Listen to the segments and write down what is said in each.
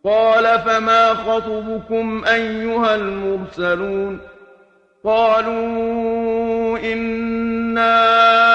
قال فما خطبكم أيها المرسلون قالوا إنا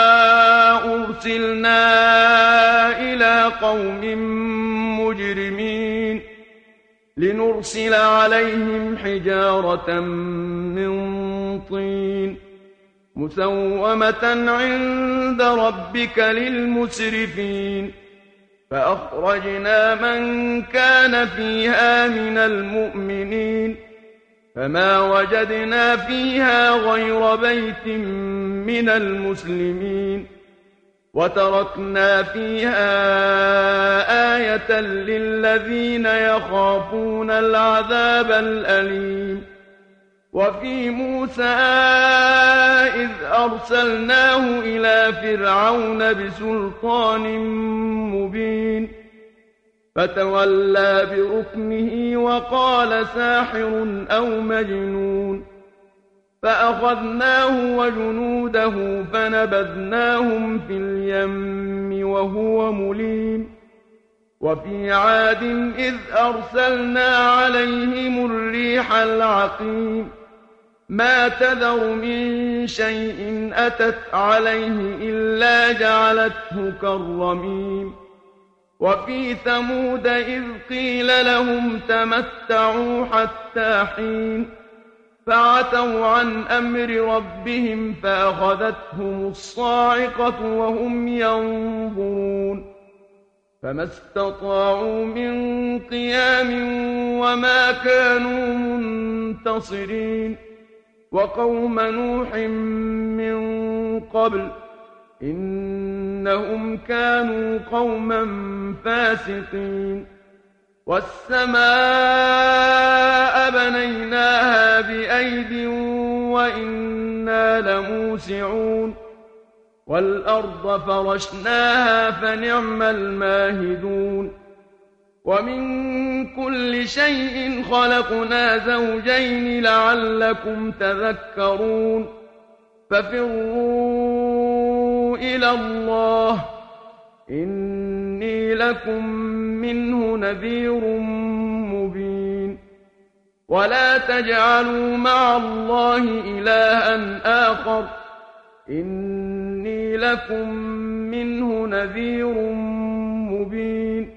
أرسلنا إلى قوم مجرمين لنرسل عليهم حجارة من طين مسومة عند ربك للمسرفين فأخرجنا من كان فيها من المؤمنين فما وجدنا فيها غير بيت من المسلمين وتركنا فيها آية للذين يخافون العذاب الأليم وفي موسى إذ أرسلناه إلى فرعون بسلطان مبين فتولى بركنه وقال ساحر أو مجنون فأخذناه وجنوده فنبذناهم في اليم وهو مليم وفي عاد إذ أرسلنا عليهم الريح العقيم ما تذر من شيء أتت عليه إلا جعلته كالرميم وفي ثمود إذ قيل لهم تمتعوا حتى حين فعتوا عن أمر ربهم فأخذتهم الصاعقة وهم ينظرون فما استطاعوا من قيام وما كانوا منتصرين وقوم نوح من قبل إنهم كانوا قوما فاسقين والسماء بنيناها بأيد وإنا لموسعون والأرض فرشناها فنعم الماهدون ومن كل شيء خلقنا زوجين لعلكم تذكرون ففروا إلى الله إني لكم منه نذير مبين ولا تجعلوا مع الله إلها آخر إني لكم منه نذير مبين